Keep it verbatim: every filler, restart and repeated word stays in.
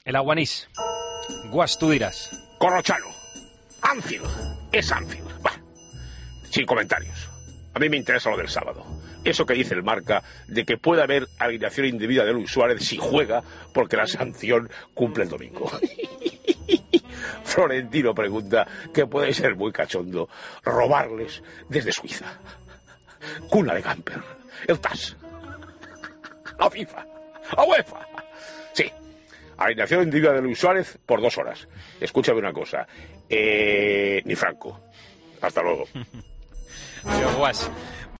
El Aguanís. Guas, tú dirás. Corrochano. Anfield. Es Anfield. Bah, sin comentarios. A mí me interesa lo del sábado. Eso que dice el Marca de que puede haber alineación indebida de Luis Suárez si juega porque la sanción cumple el domingo. Florentino pregunta que puede ser muy cachondo robarles desde Suiza. Cuna de Gamper. El T A S. La FIFA. La UEFA. Sí. Alineación indebida de Luis Suárez por dos horas. Escúchame una cosa. Eh, ni Franco. Hasta luego. Adiós, Guas.